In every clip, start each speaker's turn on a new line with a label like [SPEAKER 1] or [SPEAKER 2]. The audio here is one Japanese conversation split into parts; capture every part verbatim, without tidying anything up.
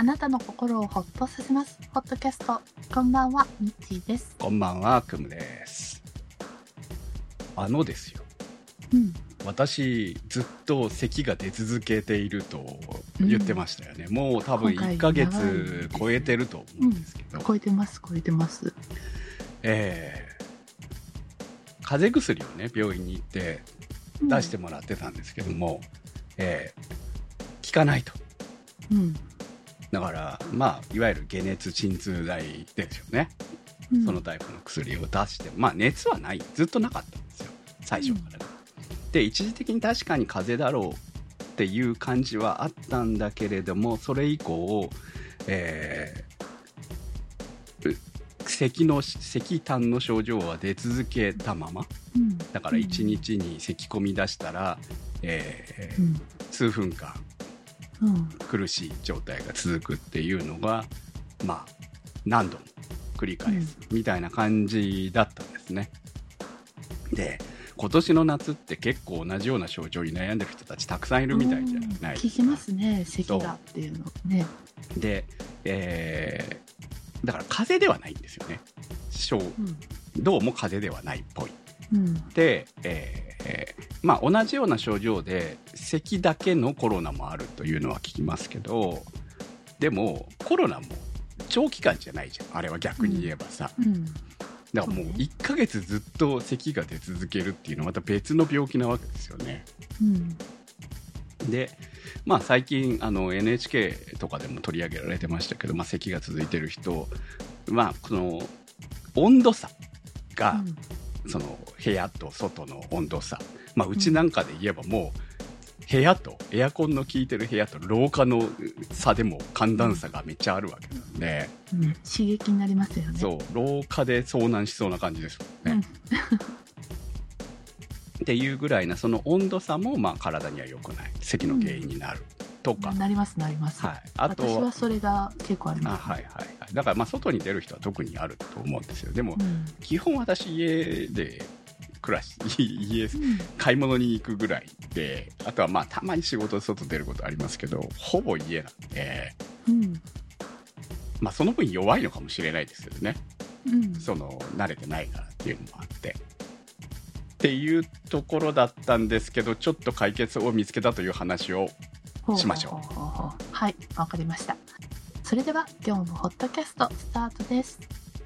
[SPEAKER 1] あなたの心をほっとさせますポッドキャスト。こんばんは、ミッチーです。
[SPEAKER 2] こんばんは、クムです。あのですよ、
[SPEAKER 1] うん、
[SPEAKER 2] 私ずっと咳が出続けていると言ってましたよね、うん、もう多分いっかげつ超えてると思うんですけど、
[SPEAKER 1] うん、超えてます超えてます。
[SPEAKER 2] えー、風邪薬をね病院に行って出してもらってたんですけども、うんえー、効かないと、
[SPEAKER 1] うん、
[SPEAKER 2] だからまあいわゆる解熱鎮痛剤ですよね、うん、そのタイプの薬を出してまあ熱はないずっとなかったんですよ最初から、うん、で一時的に確かに風邪だろうっていう感じはあったんだけれども、それ以降、えー、咳の咳痰の症状は出続けたまま、うん、だからいちにちに咳込み出したら、えーうん、数分間うん、苦しい状態が続くっていうのがまあ何度も繰り返すみたいな感じだったんですね、うん、で今年の夏って結構同じような症状に悩んでる人たちたくさんいるみたいじゃないですか。
[SPEAKER 1] 聞きますね、咳がっていうのね。
[SPEAKER 2] で、えー、だから風邪ではないんですよね、うん、どうも風邪ではないっぽい、うん、で、えーえーまあ、同じような症状で咳だけのコロナもあるというのは聞きますけど、でもコロナも長期間じゃないじゃんあれは、逆に言えばさ、うん、だからもういっかげつずっと咳が出続けるっていうのはまた別の病気なわけですよね、うん、で、まあ、最近あの エヌエイチケー とかでも取り上げられてましたけど、まあ、咳が続いてる人、まあ、この温度差が、うん、その部屋と外の温度差、まあ、うちなんかで言えばもう部屋とエアコンの効いてる部屋と廊下の差でも寒暖差がめっちゃあるわけなんで、
[SPEAKER 1] うん、刺激になりますよね。
[SPEAKER 2] そう廊下で遭難しそうな感じですもんね、うん、っていうぐらいなその温度差もまあ体には良くない咳の原因になるとか、
[SPEAKER 1] うん、なりますなります、はい、あと私はそれが結構あります、ね、
[SPEAKER 2] あ、はいはいはい、だからまあ外に出る人は特にあると思うんですよ。でも、うん、基本私家で暮らし家、うん、買い物に行くぐらいで、あとはまあたまに仕事で外出ることありますけどほぼ家なんで、うん、まあその分弱いのかもしれないですけどね、うん、その慣れてないからっていうのもあってっていうところだったんですけど、ちょっと解決を見つけたという話をしましょう。
[SPEAKER 1] ほうほうほうほう、はい、わかりました。それでは今日のホットキャストスタートです。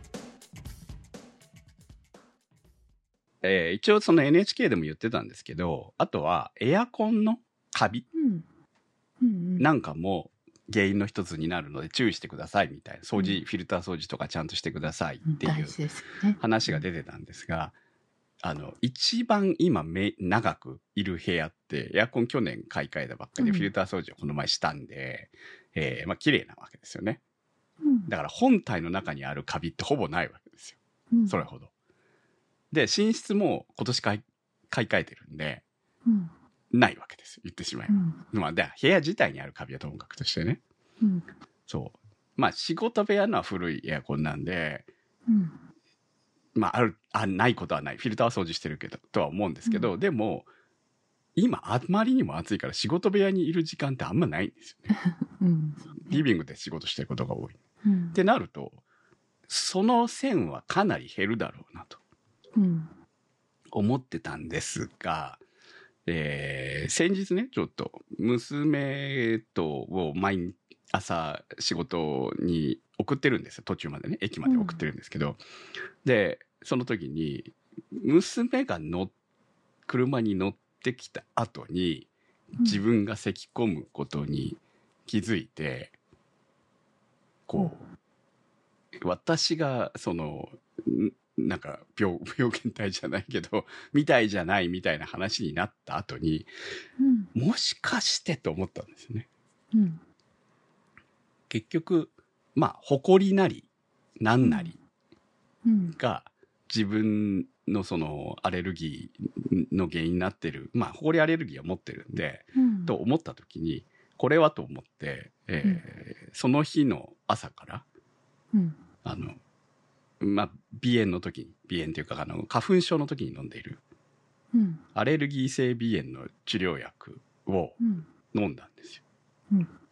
[SPEAKER 2] えー、一応その エヌエイチケー でも言ってたんですけど、あとはエアコンのカビなんかも原因の一つになるので注意してくださいみたいな、掃除、うん、フィルター掃除とかちゃんとしてくださいっていう話が出てたんですが、あの一番今め長くいる部屋ってエアコン去年買い替えたばっかりで、うん、フィルター掃除をこの前したんで、えー、まあ綺麗なわけですよね、うん、だから本体の中にあるカビってほぼないわけですよ、うん、それほどで寝室も今年買い買い替えてるんで、うん、ないわけですよ言ってしまえば、うん、まあ、で部屋自体にあるカビはともかくとしてね、うん、そうまあ仕事部屋のは古いエアコンなんで、うんまあ、あるあないことはない、フィルター掃除してるけどとは思うんですけど、うん、でも今あまりにも暑いから仕事部屋にいる時間ってあんまないんですよね、うん、リビングで仕事してることが多い、うん、ってなるとその線はかなり減るだろうなと思ってたんですが、えー、先日ねちょっと娘とを毎朝仕事に送ってるんですよ、途中までね駅まで送ってるんですけど、うん、でその時に娘が乗車に乗ってきた後に自分が咳込むことに気づいて、うん、こう私がそのなんか 病, 病原体じゃないけどみたいじゃないみたいな話になった後に、うん、もしかしてと思ったんですよね、うん、結局まあ埃なりなんなりが自分のそのアレルギーの原因になってる、まあ埃アレルギーを持ってるんで、うん、と思った時にこれはと思って、えーうん、その日の朝から、うん、あのまあ鼻炎の時に鼻炎というかあの花粉症の時に飲んでいる、うん、アレルギー性鼻炎の治療薬を飲んだんですよ、うん、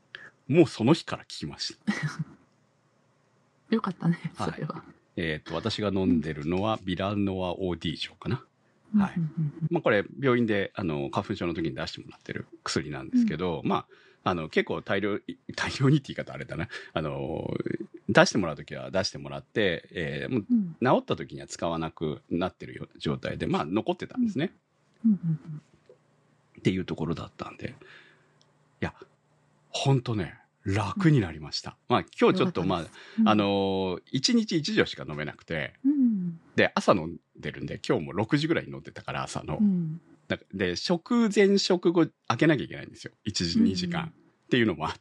[SPEAKER 2] もうその日から聞きました。
[SPEAKER 1] よかったね、それは。
[SPEAKER 2] はい、えっ、ー、と、私が飲んでるのは、ビラノア オーディー 錠かな。はい。まあ、これ、病院で、あの、花粉症の時に出してもらってる薬なんですけど、うん、まあ、あの、結構大量、大量にって言い方あれだな。あの、出してもらう時は出してもらって、えー、もう治った時には使わなくなってるような状態で、まあ、残ってたんですね。
[SPEAKER 1] うんうんうん、
[SPEAKER 2] っていうところだったんで。いや、ほんとね、楽になりました。うん、まあ、今日ちょっと、まあ、うん、あの、いちにちいち錠しか飲めなくて、
[SPEAKER 1] うん、
[SPEAKER 2] で、朝飲んでるんで、今日もろくじぐらいに飲んでたから、朝の。
[SPEAKER 1] うん、
[SPEAKER 2] で、食前食後開けなきゃいけないんですよ。いちじ、にじかん、うん、っていうのもあって、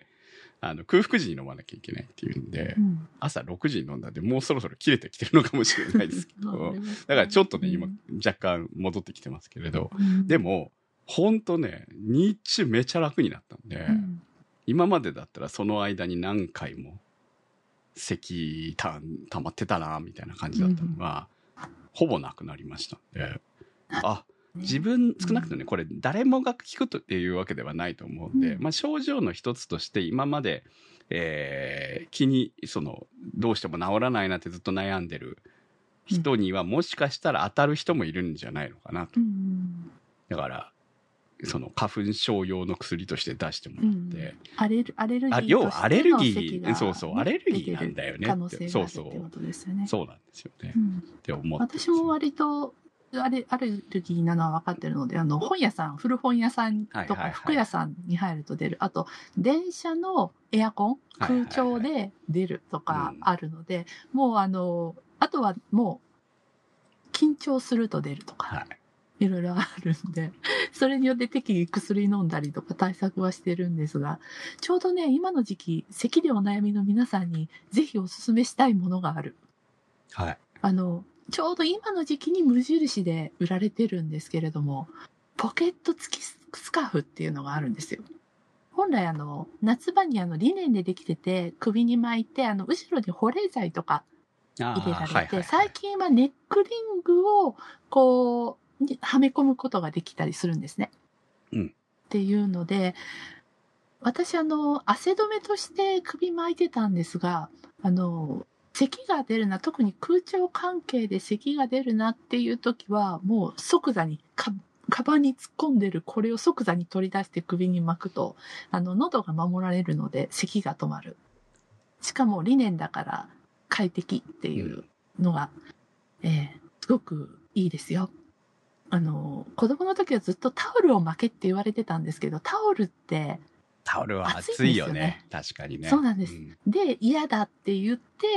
[SPEAKER 2] あの、空腹時に飲まなきゃいけないっていうんで、うん、朝ろくじに飲んだんで、もうそろそろ切れてきてるのかもしれないですけど、だからちょっとね、今、若干戻ってきてますけれど、うん、でも、ほんとね、日中めちゃ楽になったんで、うん、今までだったらその間に何回も咳た溜まってたなみたいな感じだったのが、うん、ほぼなくなりましたんで、あ、自分少なくともね、これ誰もが聞くとっていうわけではないと思うんで、うん、まあ、症状の一つとして今まで、えー、気にそのどうしても治らないなってずっと悩んでる人には、もしかしたら当たる人もいるんじゃないのかなと、うん、だからその花粉症用の薬として出してもらって、うん、
[SPEAKER 1] アレルアレルギーとしての
[SPEAKER 2] 要はアレルギー、そうそう、アレルギーなんだよねって、そうそう、そうなんですよね、うん、って思って、
[SPEAKER 1] 私も割とアレ、アレルギーなのは分かってるので、あの、本屋さん、古本屋さんとか服屋さんに入ると出る。あと、電車のエアコン、空調で出るとかあるので、はいはいはい、もうあの、あとはもう、緊張すると出るとか、はい、いろいろあるんで、それによって適宜薬飲んだりとか対策はしてるんですが、ちょうどね、今の時期、咳でお悩みの皆さんにぜひお勧めしたいものがある。
[SPEAKER 2] はい。
[SPEAKER 1] あの、ちょうど今の時期に無印で売られてるんですけれども、ポケット付きスカーフっていうのがあるんですよ。本来あの、夏場にあの、リネンでできてて、首に巻いて、あの、後ろに保冷剤とか入れられて、はいはいはい、最近はネックリングをこう、はめ込むことができたりするんですね。
[SPEAKER 2] うん。
[SPEAKER 1] っていうので、私あの、汗止めとして首巻いてたんですが、あの、咳が出るな、特に空調関係で咳が出るなっていう時は、もう即座にか、カバンに突っ込んでるこれを即座に取り出して首に巻くと、あの、喉が守られるので咳が止まる。しかもリネンだから快適っていうのが、うん、えー、すごくいいですよ。あの、子供の時はずっとタオルを巻けって言われてたんですけど、タオルって、
[SPEAKER 2] タオルは暑いよね。確かにね。
[SPEAKER 1] そうなんです。うん、で、嫌だって言って、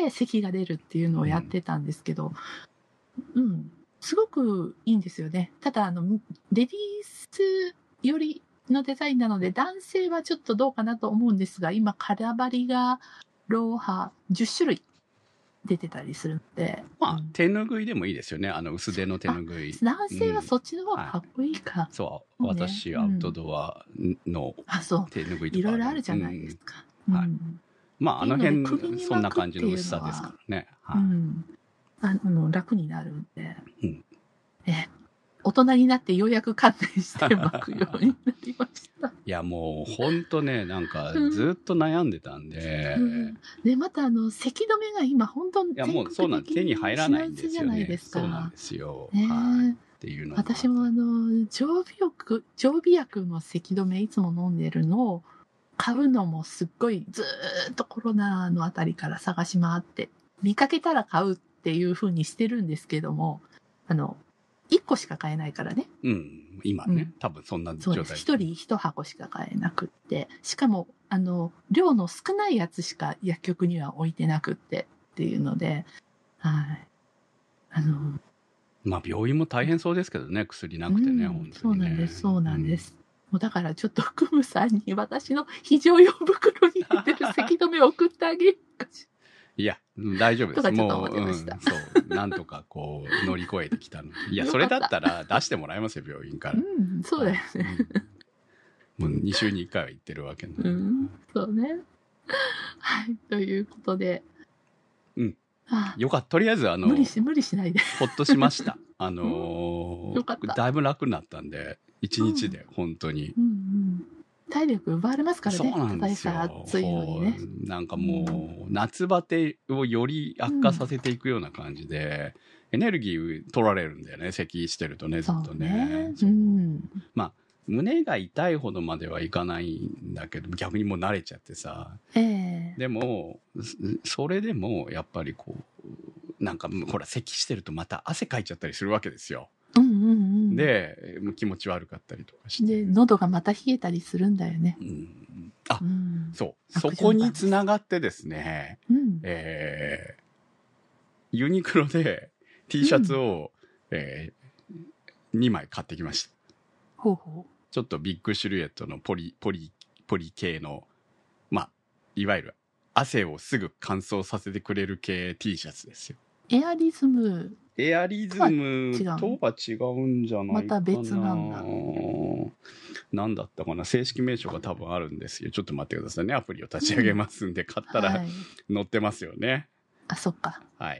[SPEAKER 1] 咳が出るっていうのをやってたんですけど、うん、うん、すごくいいんですよね。ただ、あの、レディースよりのデザインなので、男性はちょっとどうかなと思うんですが、今、カラバリが、ローハじゅっしゅるい出てたりするので。
[SPEAKER 2] まあ、うん、手ぬぐいでもいいですよね。あの、薄手の手ぬぐい。
[SPEAKER 1] 男性はそっちの方がかっこいいか。うんはい、
[SPEAKER 2] そう。私、アウトドアの手ぬぐいとか、
[SPEAKER 1] いろいろあるじゃないですか。
[SPEAKER 2] うん、はい。まあ、あの辺、そんな感じの薄さですからね。はい。うん、
[SPEAKER 1] あの、楽になるんで。うん、え、大人になってようやく観念して巻くようになりました。
[SPEAKER 2] いや、もう、ほんとね、なんか、ずっと悩んでたんで。うん、
[SPEAKER 1] で、また、あの、咳止めが今、本当に
[SPEAKER 2] いや、もう、そうなん手に入らないんですよね。そうなんですよ。ね、はい。っていうの
[SPEAKER 1] 私も、あの、常備薬、常備薬の咳止めいつも飲んでるのを買うのもすっごい、ずーっとコロナのあたりから探し回って、見かけたら買うっていう風にしてるんですけども、あの、いっこしか買えないからね。
[SPEAKER 2] うん。今ね、うん、多分そんな状態。
[SPEAKER 1] そうです。一人一箱しか買えなくって。しかも、あの、量の少ないやつしか薬局には置いてなくってっていうので、はい。あの、
[SPEAKER 2] まあ病院も大変そうですけどね、薬なくてね、うん、本当にね。
[SPEAKER 1] そうなんです、そうなんです。うん、もうだからちょっとクムさんに私の非常用袋に入れてる咳止めを送ってあげるかしら。
[SPEAKER 2] いや、大丈夫です。
[SPEAKER 1] もう、うん、
[SPEAKER 2] そう、なんとかこう、乗り越えてきたので。いや、それだったら出してもらえますよ、病院から。
[SPEAKER 1] うん、そうだよね。
[SPEAKER 2] うん、もうに週にいっかいは行ってるわけなんで。う
[SPEAKER 1] ん、そうね。はい、ということで。
[SPEAKER 2] うん。よかった。とりあえず、あの、
[SPEAKER 1] 無理し、無理しないで。
[SPEAKER 2] ほっとしました。あのー、
[SPEAKER 1] よかった。
[SPEAKER 2] だいぶ楽になったんで、一日で、本当に。
[SPEAKER 1] うんうん。 体力奪われますからね。
[SPEAKER 2] そうなんですよ。
[SPEAKER 1] ただでさ暑いのにね。
[SPEAKER 2] なんかもう、夏バテをより悪化させていくような感じで、うん、エネルギー取られるんだよね、咳してるとね、ずっとね。
[SPEAKER 1] そうね。うん、
[SPEAKER 2] まあ、胸が痛いほどまではいかないんだけど、逆にもう慣れちゃってさ。
[SPEAKER 1] えー、
[SPEAKER 2] でも、それでも、やっぱりこう、なんか、ほら、咳してるとまた汗かいちゃったりするわけですよ。
[SPEAKER 1] うんうんうん、
[SPEAKER 2] で、気持ち悪かったりとかして。
[SPEAKER 1] で、喉がまた冷えたりするんだよね。
[SPEAKER 2] うん、あ、うん、そう。そこにつながってですね、うん、えー、ユニクロで T シャツを、うん、えー、にまい買ってきました。
[SPEAKER 1] ほうほう。
[SPEAKER 2] ちょっとビッグシルエットのポリ、ポリ、ポリ系の、まあ、いわゆる汗をすぐ乾燥させてくれる系 T シャツですよ。
[SPEAKER 1] エアリズム。
[SPEAKER 2] エアリズムとは違うんじゃないかな。
[SPEAKER 1] また別なんだ。
[SPEAKER 2] 何だったかな、正式名称が多分あるんですよ。ちょっと待ってくださいね。アプリを立ち上げますんで、うん、買ったら、はい、載ってますよね。
[SPEAKER 1] あ、そっか。
[SPEAKER 2] はい。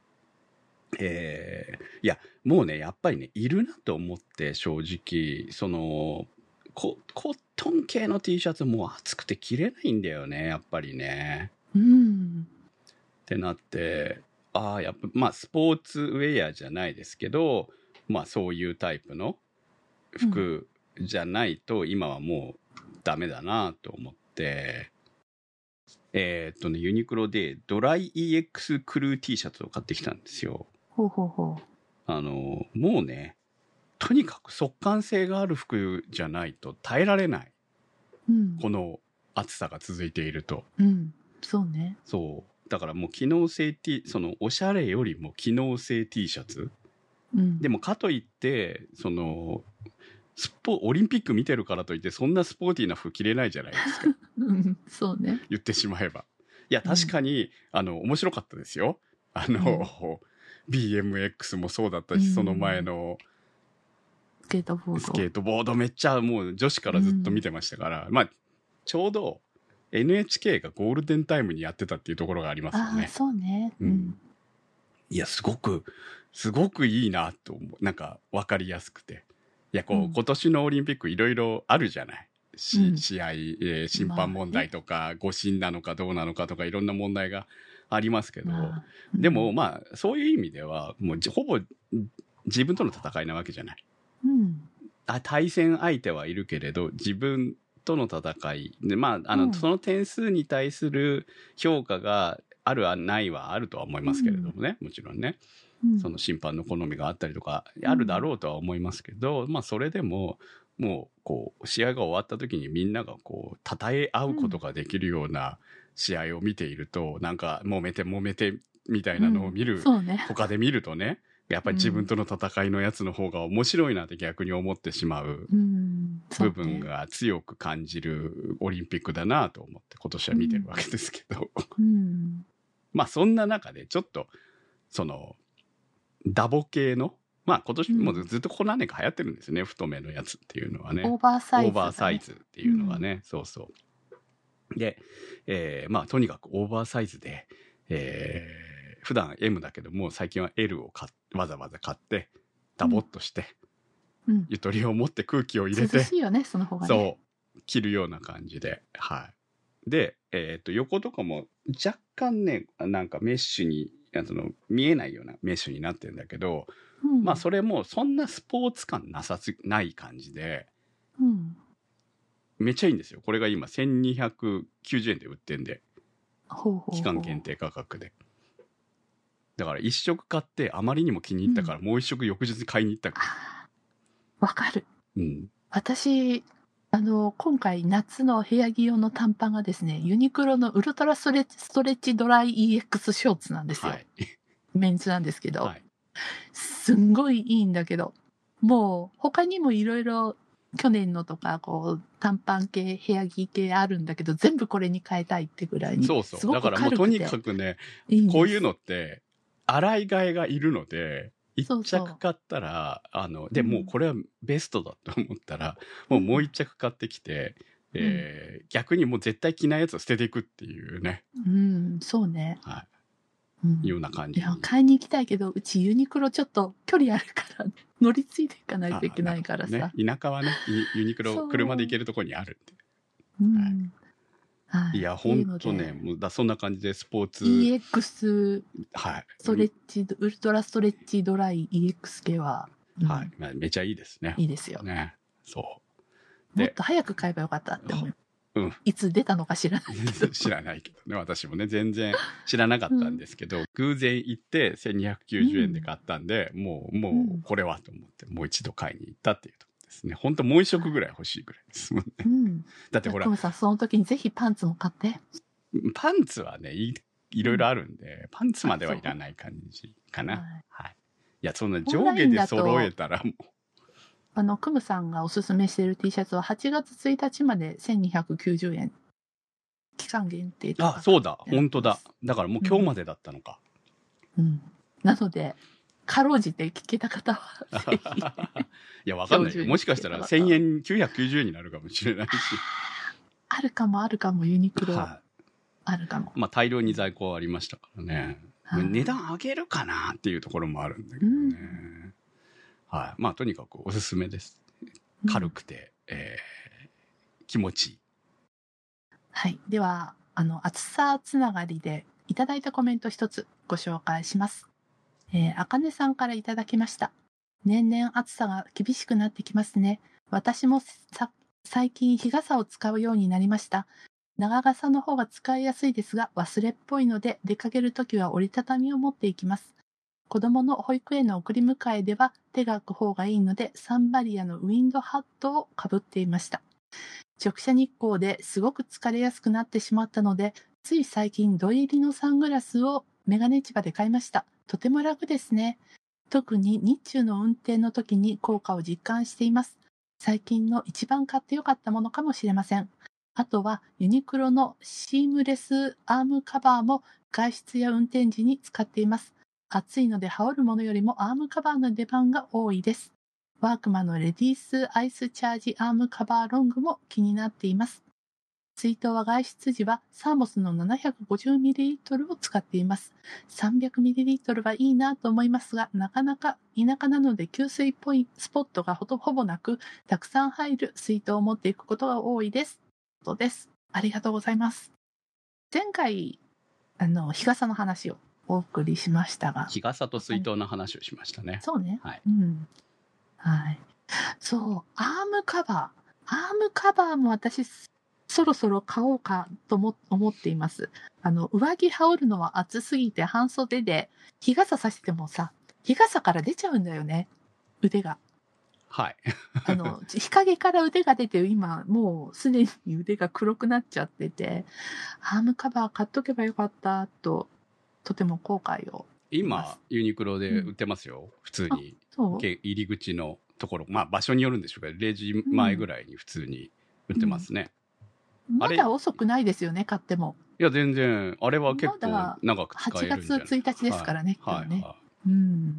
[SPEAKER 2] えー、いや、もうね、やっぱりね、いるなと思って、正直、その、コ、コットン系の T シャツもう暑くて着れないんだよね、やっぱりね。
[SPEAKER 1] うん。
[SPEAKER 2] ってなって、ああ、やっぱ、まあ、スポーツウェアじゃないですけど、まあ、そういうタイプの服じゃないと、今はもうダメだなと思って、うん、えー、っとね、ユニクロでドライ イーエックス クルー T シャツを買ってきたんですよ。
[SPEAKER 1] ほうほうほう。
[SPEAKER 2] あの、もうね、とにかく速乾性がある服じゃないと耐えられない。うん、この暑さが続いていると。
[SPEAKER 1] うん、そうね。
[SPEAKER 2] そう。だからもう機能性 T、そのおしゃれよりも機能性 T シャツ、うん、でもかといってそのスポオリンピック見てるからといってそんなスポーティーな服着れないじゃないですか、
[SPEAKER 1] うん、そうね、
[SPEAKER 2] 言ってしまえば。いや確かに、うん、あの面白かったですよ。あの、うん、ビーエムエックス もそうだったし、うん、その前の
[SPEAKER 1] スケートボード
[SPEAKER 2] スケートボードめっちゃもう女子からずっと見てましたから、うん、まあちょうどエヌエイチケー がゴールデンタイムにやってたっていうところがありますよね。
[SPEAKER 1] あ、そうね、うん、うん、
[SPEAKER 2] いやすごくすごくいいなと思う。なんか分かりやすくて、いやこう、うん、今年のオリンピックいろいろあるじゃない、し、うん、試合、えー、審判問題とか、まあ、誤審なのかどうなのかとかいろんな問題がありますけど、まあうん、でもまあそういう意味ではもうほぼ自分との戦いなわけじゃない、うん、あ対戦相手はいるけれど自分との戦いで、まああの、うん、その点数に対する評価があるはないはあるとは思いますけれどもね、うん、もちろんね、うん、その審判の好みがあったりとかあるだろうとは思いますけど、うん、まあそれでももうこう試合が終わった時にみんながこう称え合うことができるような試合を見ていると、うん、なんか揉めて揉めてみたいなのを見る、
[SPEAKER 1] うんね、
[SPEAKER 2] 他で見るとねやっぱり自分との戦いのやつの方が面白いなって逆に思ってしまう部分が強く感じるオリンピックだなと思って今年は見てるわけですけど、うんうん、まあそんな中でちょっとそのダボ系のまあ今年もずっとここ何年か流行ってるんですよね、うん、太めのやつっていうのはね、
[SPEAKER 1] オーバーサイズ、ね、
[SPEAKER 2] オーバーサイズっていうのがね、うん、そうそうで、えー、まあとにかくオーバーサイズで、えー、普段 エム だけども最近は エル を買わざわざ買ってダボっとして、うん、ゆとりを持って空気を入れて
[SPEAKER 1] 涼しいよねその方がね、
[SPEAKER 2] そう着るような感じで、はいで、えー、と横とかも若干ねなんかメッシュにその見えないようなメッシュになってるんだけど、うん、まあそれもそんなスポーツ感なさすない感じで、うん、めっちゃいいんですよ。これが今せんにひゃくきゅうじゅうえんで売ってんで、
[SPEAKER 1] ほうほうほう、
[SPEAKER 2] 期間限定価格で。だから一色買ってあまりにも気に入ったから、もう一色翌日に買いに行ったから。
[SPEAKER 1] わ、うん、かる。
[SPEAKER 2] うん。
[SPEAKER 1] 私あの今回夏の部屋着用の短パンがですね、ユニクロのウルトラストレッチストレッチドライ イーエックス ショーツなんですよ。はい、メンズなんですけど、はい、すんごいいいんだけど、もう他にもいろいろ去年のとかこう短パン系部屋着系あるんだけど全部これに変えたいってぐらいに、
[SPEAKER 2] そうそう、すごく軽くて、だからもうとにかくね、いいこういうのって洗い替えがいるので。一着買ったら、そうそう、あの、で、うん、もうこれはベストだと思ったら、もうもう一着買ってきて、うん、えー、逆にもう絶対着ないやつを捨てていくっていうね。
[SPEAKER 1] うん、そうね。
[SPEAKER 2] はい。うん、いうような感じ。
[SPEAKER 1] いや、買いに行きたいけど、うちユニクロちょっと距離あるから乗り継いでいかないといけないからさ。
[SPEAKER 2] ね、田舎はね、ユニクロ車で行けるところにあるって。
[SPEAKER 1] うんはい、
[SPEAKER 2] いや、ほんとね、もうだそんな感じでスポーツ。
[SPEAKER 1] イーエックス、
[SPEAKER 2] はい。
[SPEAKER 1] ストレッチ、ウルトラストレッチドライ イーエックス 系は、
[SPEAKER 2] うん、はい。まあ、めちゃいいですね。
[SPEAKER 1] いいですよ。
[SPEAKER 2] ね。そう。
[SPEAKER 1] もっと早く買えばよかったって思う。
[SPEAKER 2] うん。
[SPEAKER 1] いつ出たのか知らないけど。
[SPEAKER 2] 知らないけどね。私もね、全然知らなかったんですけど、うん、偶然行ってせんにひゃくきゅうじゅうえんで買ったんで、うん、もう、もう、これはと思って、もう一度買いに行ったっていうところですね。ほんともう一色ぐらい欲しいぐらいですもんね。うん、だってほら。
[SPEAKER 1] トムさん、その時にぜひパンツも買って。
[SPEAKER 2] パンツはね、い、いろいろあるんで、うん、パンツまではいらない感じかな。はい。はい、いや、そんな上下で揃えたらもう。
[SPEAKER 1] あの、クムさんがおすすめしている T シャツははちがつついたちまでせんにひゃくきゅうじゅうえん。期間限定とか。
[SPEAKER 2] あ、そうだ。本当だ。だからもう今日までだったのか。
[SPEAKER 1] うん。うん、なので、かろうじて聞けた方はぜひ。
[SPEAKER 2] いや、わかんないよ。もしかしたらせんえん、きゅうひゃくきゅうじゅうえんになるかもしれないし。
[SPEAKER 1] あるかもあるかも、ユニクロ。はい、あるかも。
[SPEAKER 2] まあ、大量に在庫ありましたからね。はい、値段上げるかなっていうところもあるんだけどね。うん、はい。まあ、とにかくおすすめです。軽くて、うん、えー、気持ちいい。
[SPEAKER 1] はい。では、あの、暑さつながりでいただいたコメント一つご紹介します。えー、あかねさんからいただきました。年々暑さが厳しくなってきますね。私もさ最近日傘を使うようになりました。長傘の方が使いやすいですが、忘れっぽいので出かけるときは折りたたみを持っていきます。子供の保育園の送り迎えでは手が空く方がいいので、サンバリアのウィンドハットをかぶっていました。直射日光ですごく疲れやすくなってしまったので、つい最近土入りのサングラスをメガネ市場で買いました。とても楽ですね。特に日中の運転の時に効果を実感しています。最近の一番買ってよかったものかもしれません。あとはユニクロのシームレスアームカバーも外出や運転時に使っています。暑いので羽織るものよりもアームカバーの出番が多いです。ワークマンのレディースアイスチャージアームカバーロングも気になっています。水筒は外出時はサーモスの ななひゃくごじゅうミリリットル を使っています。さんびゃくミリリットル はいいなと思いますが、なかなか田舎なので給水ポイントスポットがほとほぼなく、たくさん入る水筒を持っていくことが多いです。とです。ありがとうございます。前回、あの、日傘の話をお送りしましたが。
[SPEAKER 2] 日傘と水筒の話をしましたね。
[SPEAKER 1] そうね。
[SPEAKER 2] はい。
[SPEAKER 1] うん。はい。そう、アームカバー。アームカバーも私、そろそろ買おうかとも思っています。あの、上着羽織るのは暑すぎて半袖で、日傘さしてもさ、日傘から出ちゃうんだよね。腕が。
[SPEAKER 2] はい。
[SPEAKER 1] あの、日陰から腕が出て、今、もうすでに腕が黒くなっちゃってて、アームカバー買っとけばよかったと、とても後悔を。
[SPEAKER 2] 今、ユニクロで売ってますよ。うん、普通に。そう入り口のところ。まあ、場所によるんでしょうけど、れいじまえぐらいに普通に売ってますね。うん
[SPEAKER 1] うん、まだ遅くないですよね、買っても。
[SPEAKER 2] いや、全然、あれは結構長く使えるんじゃない。
[SPEAKER 1] はちがつついたちですからね、
[SPEAKER 2] はい、
[SPEAKER 1] 今日ね。
[SPEAKER 2] はい、
[SPEAKER 1] うん。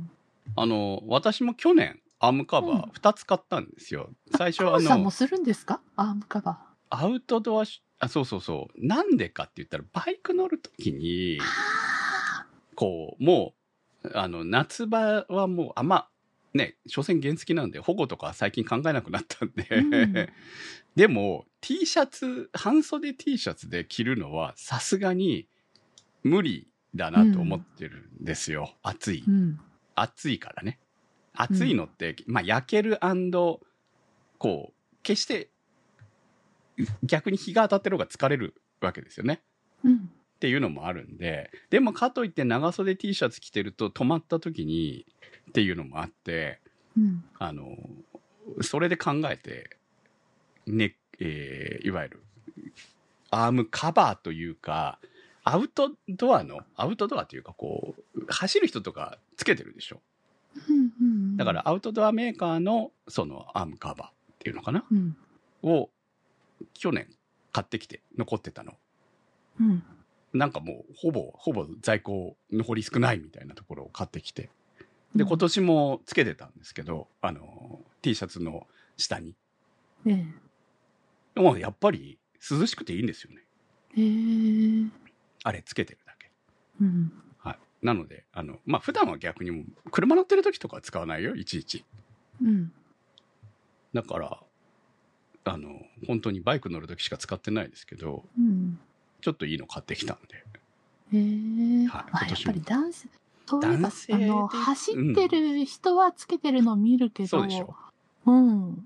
[SPEAKER 2] あの、私も去年、アームカバーふたつ買ったんですよ。うん、最初はあの。
[SPEAKER 1] さんもするんですか？アームカバ
[SPEAKER 2] ー。アウトドア、あ、そうそうそう。なんでかって言ったら、バイク乗るときに、こう、もう、あの、夏場はもう、あんま、ね、所詮原付なんで、保護とか最近考えなくなったんで、うん、でも、T シャツ、半袖 T シャツで着るのは、さすがに無理だなと思ってるんですよ。うん、暑い、うん。暑いからね。暑いのって、うん、まあ、焼ける&こう、決して、逆に日が当たってる方が疲れるわけですよね。うん。っていうのもあるんで、でもかといって長袖 T シャツ着てると止まった時にっていうのもあって、うん、あの、それで考えて、ね、えー、いわゆるアームカバーというか、アウトドアの、アウトドアというかこう、走る人とかつけてるでしょ。うんうんうん、だからアウトドアメーカーのそのアームカバーっていうのかな、うん、を去年買ってきて残ってたの。うん、なんかもうほぼほぼ在庫残り少ないみたいなところを買ってきて、で今年もつけてたんですけど、あの T シャツの下に、ね、でもやっぱり涼しくていいんですよね。へー、あれつけてるだけ、うん、はい、なのであのまあ普段は逆にも車乗ってる時とかは使わないよいちいち、うん、だからあの本当にバイク乗るときしか使ってないですけど、
[SPEAKER 1] うん、
[SPEAKER 2] ちょっといいの買ってきたんで。
[SPEAKER 1] へえ、
[SPEAKER 2] はい、
[SPEAKER 1] あ、やっぱり男性、そういえば
[SPEAKER 2] 男性
[SPEAKER 1] あの
[SPEAKER 2] で
[SPEAKER 1] 走ってる人はつけてるの見るけど、
[SPEAKER 2] そうでしょ。
[SPEAKER 1] うん。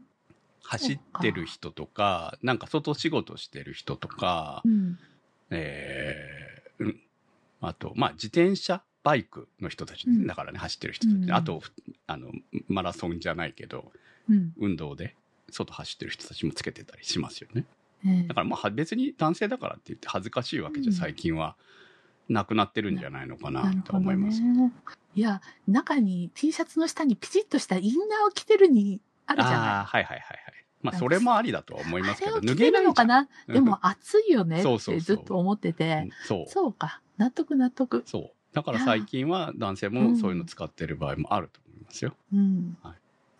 [SPEAKER 2] 走ってる人とか、なんか外仕事してる人とか、
[SPEAKER 1] うん、
[SPEAKER 2] えー、うん。あと、まあ、自転車、バイクの人たち、うん、だからね、走ってる人たち、うん、あと、あの、マラソンじゃないけど、うん、運動で外走ってる人たちもつけてたりしますよね。だからまあ別に男性だからって言って恥ずかしいわけじゃ最近はなくなってるんじゃないのかなと思います。
[SPEAKER 1] ね、いや、中に T シャツの下にピチッとしたインナーを着てるにあるじゃない。ああ、
[SPEAKER 2] はいはいはいはい。まあそれもありだとは思いますけど、
[SPEAKER 1] 脱げないのかな。でも暑いよねってずっと思ってて、
[SPEAKER 2] そう
[SPEAKER 1] そうか、納得納得。
[SPEAKER 2] そう。だから最近は男性もそういうの使ってる場合もあると思いますよ。
[SPEAKER 1] うん。はい、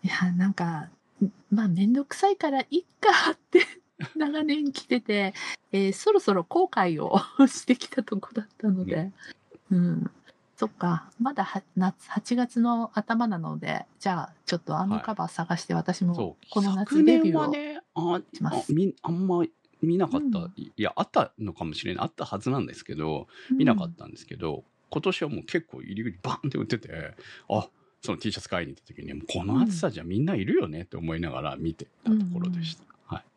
[SPEAKER 1] いや、なんか、まあめんどくさいからいっかって長年来てて、えー、そろそろ後悔をしてきたとこだったので、うん、うん、そっか、まだは夏はちがつの頭なので、じゃあちょっとアームカバー探して私もこの夏デビューをします。
[SPEAKER 2] 昨年はね、ああ、あんま見なかった、うん、いやあったのかもしれない、あったはずなんですけど見なかったんですけど、うん、今年はもう結構入り口バンって売ってて、あ、その T シャツ買いに行った時にもうこの暑さじゃみんないるよねって思いながら見てたところでした。うん、はい。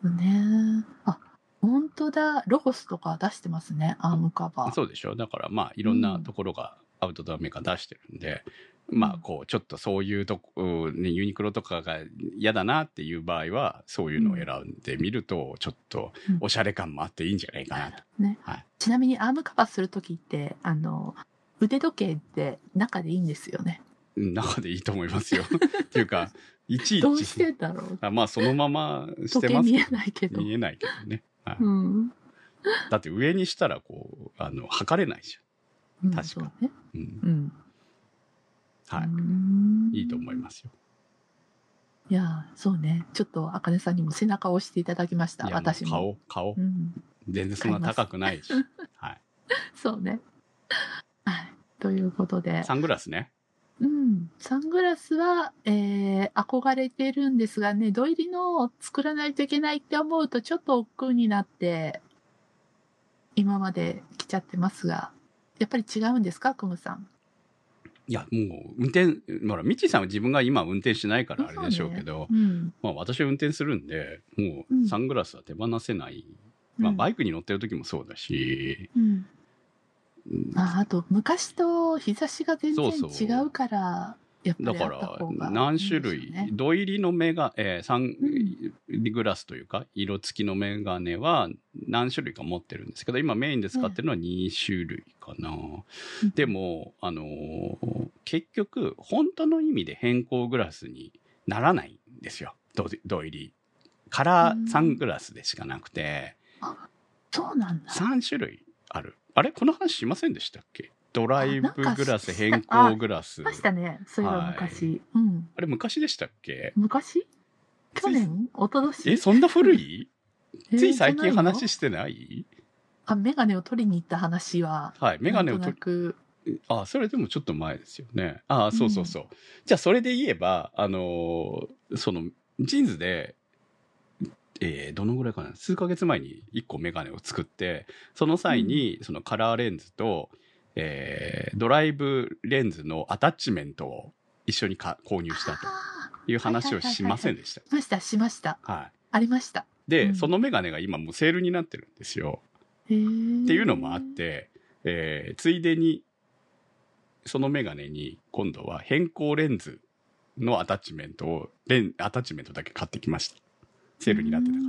[SPEAKER 1] ね、あ、本当だ、ロゴスとか出してますね、アームカバー。
[SPEAKER 2] そうでしょ。だからまあいろんなところがアウトドアメーカー出してるんで、うん、まあこうちょっとそういうとこ、ね、ユニクロとかが嫌だなっていう場合はそういうのを選んでみるとちょっとおしゃれ感もあっていいんじゃないかなと。
[SPEAKER 1] うん、ね、はい、ちなみにアームカバーするときってあの腕時計って中でいいんですよね。
[SPEAKER 2] 中でいいと思いますよ。っていうかいちいち
[SPEAKER 1] どうしてだろう。
[SPEAKER 2] あ、まあそのまましてますけど、
[SPEAKER 1] 時計見えないけど。
[SPEAKER 2] 見えないけどね。はい、
[SPEAKER 1] うん、
[SPEAKER 2] だって上にしたらこうあの測れないじゃん。確かに。うん。うん、はい。いいと思いますよ。
[SPEAKER 1] いや、そうね。ちょっとあかねさんにも背中を押していただきました。私も。
[SPEAKER 2] 顔顔、うん、全然そんな高くないし。はい。
[SPEAKER 1] そうね。はい。ということで。
[SPEAKER 2] サングラスね。
[SPEAKER 1] うん。サングラスは、えー、憧れてるんですがね、土入りのを作らないといけないって思うとちょっと億劫になって、今まで来ちゃってますが、やっぱり違うんですか、クムさん。
[SPEAKER 2] いや、もう、運転、ほら、ミッチーさんは自分が今運転しないからあれでしょうけど、ね、うん、まあ私は運転するんで、もうサングラスは手放せない。うん、まあバイクに乗ってる時もそうだし、
[SPEAKER 1] うんうん、あ, あと昔と日差しが全然違うからやっぱりあった方がいいんですよね。
[SPEAKER 2] だから何種類土入りのメガ、えー、サングラスというか色付きのメガネは何種類か持ってるんですけど、今メインで使ってるのはに種類かな、うん、でもあのー、結局本当の意味で変更グラスにならないんですよ。土入りカラーサングラスでしかなくて、
[SPEAKER 1] うん、あ、そうなんだ。
[SPEAKER 2] さん種類ある。あれこの話しませんでしたっけ？ドライブグラス、変更グラス。
[SPEAKER 1] しましたね。そういえば昔、はい、うん。
[SPEAKER 2] あれ昔でしたっけ？
[SPEAKER 1] 昔？去年？一昨年？
[SPEAKER 2] え、そんな古い？つい最近話してない？
[SPEAKER 1] あ、メガネを取りに行った話は。
[SPEAKER 2] はい、メガネを取り。あ、それでもちょっと前ですよね。あ、そうそうそう。うん、じゃあそれで言えば、あのー、その、ジーンズで、えー、どのぐらいかな、数ヶ月前にいっこメガネを作って、その際にそのカラーレンズと、うん、えー、ドライブレンズのアタッチメントを一緒にか購入したという話をしませんでした？
[SPEAKER 1] しました、しました。
[SPEAKER 2] はい。
[SPEAKER 1] ありました。
[SPEAKER 2] で、
[SPEAKER 1] うん、
[SPEAKER 2] そのメガネが今もうセールになってるんですよ。
[SPEAKER 1] へー。
[SPEAKER 2] っていうのもあって、えー、ついでに、そのメガネに今度は変更レンズのアタッチメントを、レン、アタッチメントだけ買ってきました。セールになってたから。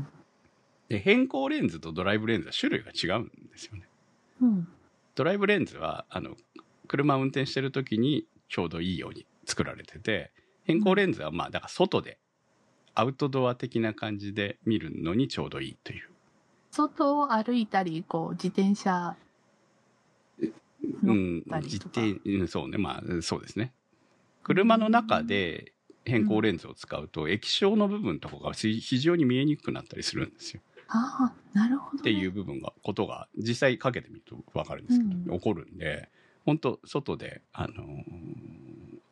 [SPEAKER 2] で、変更レンズとドライブレンズは種類が違うんですよね。
[SPEAKER 1] うん、
[SPEAKER 2] ドライブレンズはあの車を運転してる時にちょうどいいように作られてて、変更レンズはまあだから外でアウトドア的な感じで見るのにちょうどいいという。
[SPEAKER 1] 外を歩いたりこう自転車乗ったりとか、
[SPEAKER 2] うん、そうね、まあそうですね。車の中で変更レンズを使うと、うん、液晶の部分とかが非常に見えにくくなったりするんですよ。
[SPEAKER 1] ああ、なるほど、ね。
[SPEAKER 2] っていう部分がことが実際かけてみると分かるんですけど、うん、起こるんで、本当外であのー、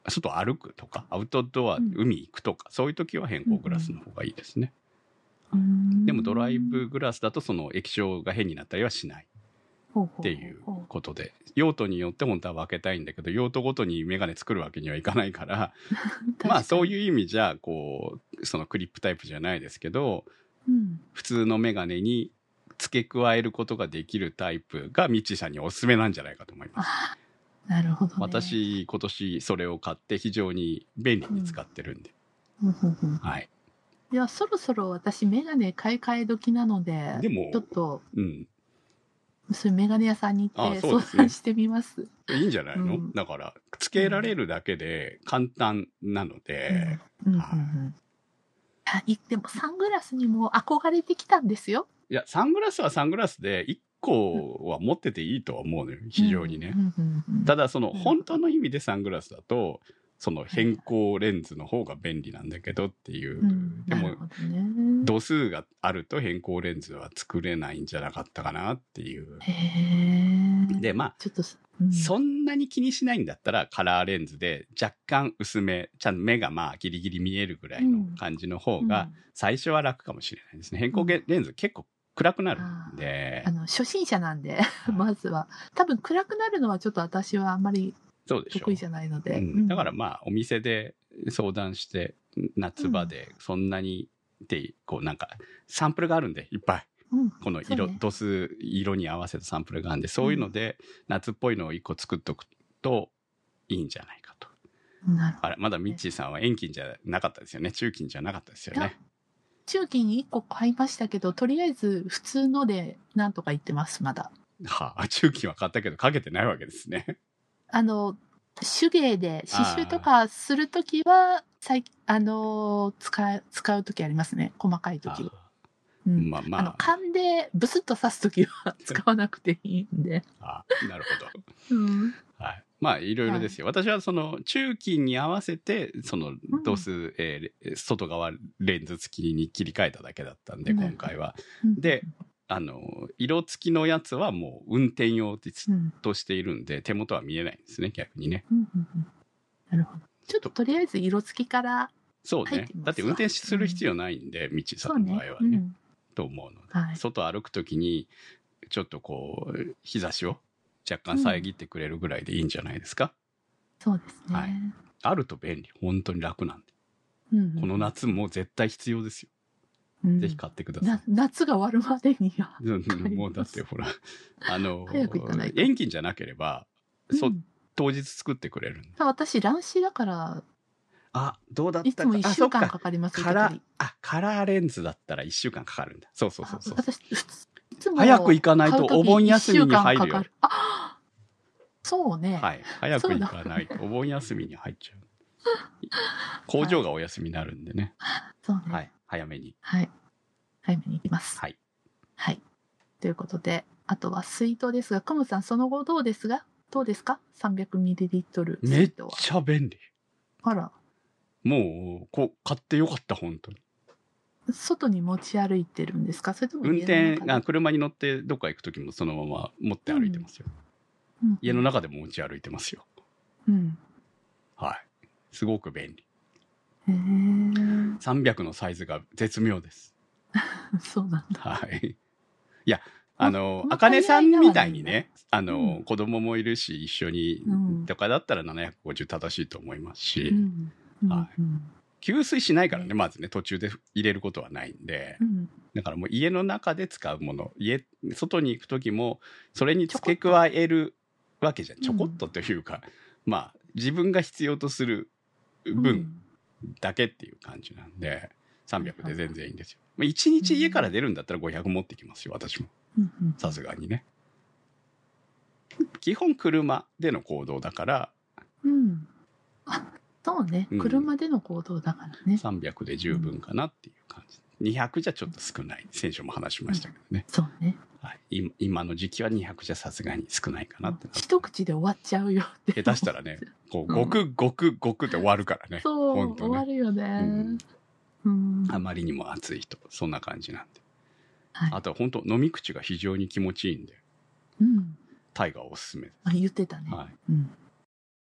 [SPEAKER 2] 外歩くとかアウトドア、
[SPEAKER 1] うん
[SPEAKER 2] 海行くとかそういう時は変更グラスの方がいいですね、
[SPEAKER 1] うーん
[SPEAKER 2] でもドライブグラスだとその液晶が変になったりはしない
[SPEAKER 1] ほうほうほう
[SPEAKER 2] っていうことで、用途によって本当は分けたいんだけど用途ごとにメガネ作るわけにはいかないからまあそういう意味じゃこうそのクリップタイプじゃないですけど、
[SPEAKER 1] うん、
[SPEAKER 2] 普通のメガネに付け加えることができるタイプがミッチーさんにおすすめなんじゃないかと思います。
[SPEAKER 1] なるほどね。
[SPEAKER 2] 私今年それを買って非常に便利に使ってるんで、
[SPEAKER 1] うんうんうん、
[SPEAKER 2] はい。
[SPEAKER 1] いやそろそろ私メガネ買い替え時なので、
[SPEAKER 2] でも
[SPEAKER 1] ちょっと、
[SPEAKER 2] うん、
[SPEAKER 1] そういうメガネ屋さんに行って相
[SPEAKER 2] あそうですね
[SPEAKER 1] 談してみます。
[SPEAKER 2] いいんじゃないの、
[SPEAKER 1] うん、
[SPEAKER 2] だから付けられるだけで簡単なので、
[SPEAKER 1] うんうんうん
[SPEAKER 2] はい
[SPEAKER 1] うん、いでもサングラスにも憧れてきたんですよ。
[SPEAKER 2] いやサングラスはサングラスでいっこは持ってていいとは思うのよ非常にね、
[SPEAKER 1] うんうんうんうん、
[SPEAKER 2] ただその本当の意味でサングラスだとその変更レンズの方が便利なんだけどっていう、
[SPEAKER 1] うん、
[SPEAKER 2] でも、
[SPEAKER 1] ね、
[SPEAKER 2] 度数があると変更レンズは作れないんじゃなかったかなっていう。
[SPEAKER 1] へー、
[SPEAKER 2] でまあ
[SPEAKER 1] ちょっと、うん、
[SPEAKER 2] そんなに気にしないんだったらカラーレンズで若干薄めちゃんと目がまあギリギリ見えるぐらいの感じの方が最初は楽かもしれないですね、変更レンズ結構暗くなるんで、
[SPEAKER 1] あの初心者なんでまずは多分暗くなるのはちょっと私はあんまり得意じゃないので、
[SPEAKER 2] うん、だからまあお店で相談して夏場でそんなにってこうなんかサンプルがあるんでいっぱい、うん、この色、ね、度数色に合わせたサンプルがあるんでそういうので夏っぽいのをいっこ作っとくといいんじゃないかと。なるほど。あれまだミッチーさんは遠近じゃなかったですよね、中近じゃなかったですよね。
[SPEAKER 1] 中近にいっこ買いましたけどとりあえず普通のでなんとか言ってますまだ。
[SPEAKER 2] はあ、中近は買ったけどかけてないわけですね。
[SPEAKER 1] あの手芸で刺繍とかするときは最あの使う使うときありますね、細かいときは。うん、まあまあ、あの勘でブスッと刺すときは使わなくていいんで。
[SPEAKER 2] あ、なるほど。うん、はい。まあいろいろですよ。はい、私はその中近に合わせてその度数、うん、えー、外側レンズ付きに切り替えただけだったんで、うん、今回は。うん、で。あの色付きのやつはもう運転用としているんで、うん、手元は見えないんですね逆にね、うんうんうん、なるほど。ちょっととりあえず色付きからそうね、だって運転する必要ないんで、うん、道さんの場合はね、ね、うん、と思うので、はい、外歩くときにちょっとこう日差しを若干遮ってくれるぐらいでいいんじゃないですか、
[SPEAKER 1] うん、そうですね、
[SPEAKER 2] はい、あると便利、本当に楽なんで、うんうん、この夏も絶対必要ですよ、うん、ぜひ買ってください。
[SPEAKER 1] 夏が終わるまでには
[SPEAKER 2] もうだってほらあの
[SPEAKER 1] 早く行かないと。
[SPEAKER 2] 遠近じゃなければ、うん、そ当日作ってくれるんで。
[SPEAKER 1] 私乱視だから
[SPEAKER 2] あどうだったか、
[SPEAKER 1] いつもいっしゅうかんかかりますよ。
[SPEAKER 2] カラーあカラーレンズだったらいっしゅうかんかかるんだ。そうそうそうそう。
[SPEAKER 1] 私いつも
[SPEAKER 2] 早く行かないとお盆休みに入るよ。
[SPEAKER 1] あそうね、
[SPEAKER 2] はい、早く行かないとお盆休みに入っちゃう。工場がお休みになるんでね。
[SPEAKER 1] そうね。
[SPEAKER 2] はい、早めに。
[SPEAKER 1] はい。早めに行きます。
[SPEAKER 2] はい。
[SPEAKER 1] はい。ということで、あとは水筒ですが、クムさん、その後どうですが、どうですか ?さんびゃくミリリットル
[SPEAKER 2] めっちゃ便利。
[SPEAKER 1] あら。
[SPEAKER 2] もう、こう、買ってよかった、本当に。
[SPEAKER 1] 外に持ち歩いてるんですか？それとも
[SPEAKER 2] 運転あ、車に乗ってどっか行くときもそのまま持って歩いてますよ。うんうん、家の中でも持ち歩いてますよ。うん。はい。すごく便利。へー。さんびゃくのサイズが絶妙です。
[SPEAKER 1] そうなんだ。
[SPEAKER 2] はい。いや、あの、あかねさんみたいにね、あの、うん、子供もいるし、一緒に、うん、とかだったらななひゃくごじゅう正しいと思いますし、うんうん、はい。給水しないからね、まずね、途中で入れることはないんで、うん、だからもう家の中で使うもの、家、外に行く時も、それに付け加えるわけじゃん。ちょこっとというか、うん、まあ、自分が必要とする分だけっていう感じなんで、さんびゃくで全然いいんですよ。いちにち家から出るんだったらごひゃく持ってきますよ、私も。さすがにね。基本車での行動だから。
[SPEAKER 1] うん。あ、そうね。車での行動だからね。
[SPEAKER 2] さんびゃくで十分かなっていう感じ。にひゃくじゃちょっと少ない。先週も話しましたけどね。
[SPEAKER 1] うん、そうね。
[SPEAKER 2] はい、今の時期はにひゃくじゃさすがに少ないかなって。
[SPEAKER 1] 一口で終わっちゃうよって。
[SPEAKER 2] 下手したらね、こう、ごくごくごくって終わるからね。
[SPEAKER 1] そう、ね、終わるよね。うん
[SPEAKER 2] うん、あまりにも暑いとそんな感じなんで、はい、あとは本当飲み口が非常に気持ちいいんで、うん、タイがおすすめです。
[SPEAKER 1] あ、言ってたね、はい、うん、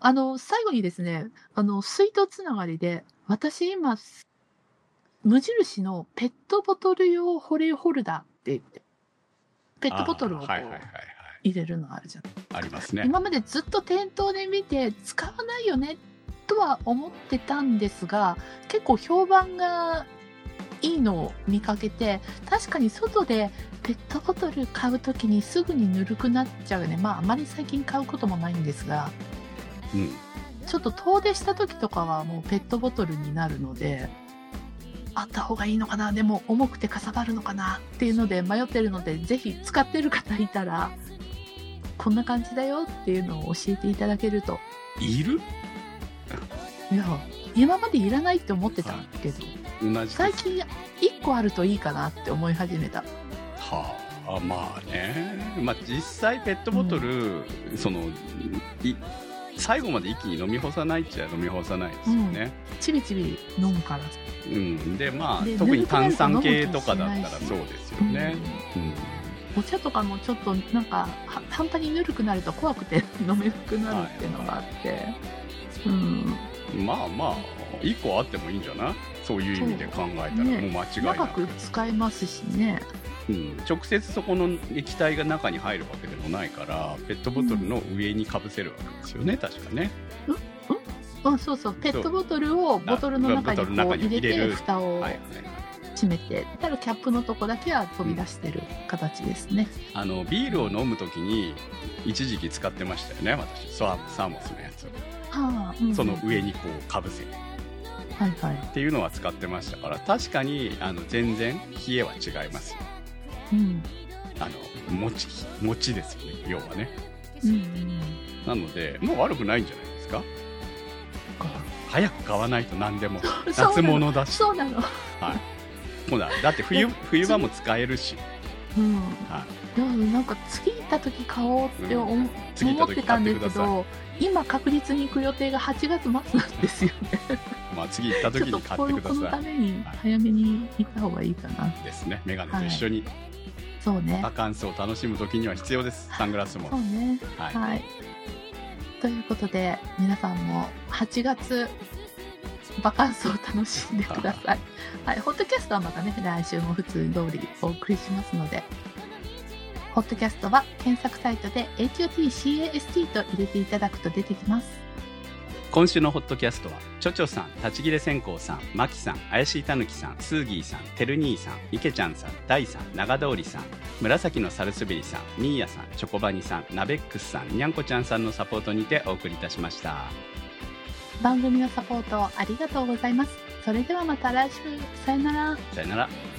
[SPEAKER 1] あの、最後にですね、あの、水筒つながりで、私今、無印のペットボトル用保冷ホルダーって言って、ペットボトルをこう入れるのあるじゃん。
[SPEAKER 2] ありますね。
[SPEAKER 1] 今までずっと店頭で見て使わないよねとは思ってたんですが、結構評判がいいのを見かけて、確かに外でペットボトル買うときにすぐにぬるくなっちゃうよね。まああまり最近買うこともないんですが、
[SPEAKER 2] うん、
[SPEAKER 1] ちょっと遠出した時とかはもうペットボトルになるので、あった方がいいのかな、でも重くてかさばるのかなっていうので迷ってるので、ぜひ使ってる方いたらこんな感じだよっていうのを教えていただけると。
[SPEAKER 2] いる？
[SPEAKER 1] いや、今までいらないって思ってたけど、
[SPEAKER 2] 同じ
[SPEAKER 1] 最近いっこあるといいかなって思い始めた。
[SPEAKER 2] はあ、まあね、まあ実際ペットボトル、うん、そのい最後まで一気に飲み干さないっちゃ飲み干さないですよね、
[SPEAKER 1] うん、ちびちび飲むから。
[SPEAKER 2] うん、でまあ特に炭酸系とかだったらそうですよね、うんうん、
[SPEAKER 1] お茶とかもちょっとなんか半端にぬるくなると怖くて飲めなくなるっていうのがあって、はい、うん、
[SPEAKER 2] まあまあいっこあってもいいんじゃない？そういう意味で考えたら、ね、もう間違いなく
[SPEAKER 1] 長く使えますしね、
[SPEAKER 2] うん、直接そこの液体が中に入るわけでもないからペットボトルの上にかぶせるわけですよね、うん、確かね。
[SPEAKER 1] うん、そうそう、ペットボトルをボトルの中にこう入れて蓋を閉めて、ただキャップのとこだけは飛び出してる形ですね、
[SPEAKER 2] うん、あのビールを飲むときに一時期使ってましたよね、私。サーモスのやつを、はあ、うん、その上にこうかぶせて、
[SPEAKER 1] はいはい、
[SPEAKER 2] っていうのは使ってましたから、確かにあの全然冷えは違いますよ、
[SPEAKER 1] うん、
[SPEAKER 2] あの餅餅ですよね、要はね、
[SPEAKER 1] うんうん、
[SPEAKER 2] なのでもう悪くないんじゃないですか。早く買わないと何でも夏物だし。
[SPEAKER 1] そうなの、はい、
[SPEAKER 2] もう だ, だって 冬, 冬場も使えるし、
[SPEAKER 1] うん、はい、でもなんか次行った時買おうって思、うん、思ってたんですけど、今確実に行く予定がはちがつ末なんですよね
[SPEAKER 2] まあ次行った時に買ってください。
[SPEAKER 1] ちょっとこのために早めに行った方がいいかな、はい、
[SPEAKER 2] ですね。メガネと一緒に、はい、
[SPEAKER 1] そうね、
[SPEAKER 2] バカンスを楽しむ時には必要です、サングラスも。
[SPEAKER 1] そうね、はい、はい、ということで皆さんもはちがつバカンスを楽しんでくださいはい、ホットキャストはまたね来週も普通通りお送りしますので、ホットキャストは検索サイトで エイチオーティーシーエーエスティー と入れていただくと出てきます。
[SPEAKER 2] 今週のホットキャストはちょちょさん、立ち切れ線香さん、まきさん、怪しいたぬきさん、スーギーさん、てる兄さん、いけちゃんさん、ダイさん、長通りさん、紫のサルスベリさん、ミーヤさん、チョコバニさん、ナベックスさん、にゃんこちゃんさんのサポートにてお送りいたしました。
[SPEAKER 1] 番組のサポートありがとうございます。それではまた来週、さよなら。
[SPEAKER 2] さよなら。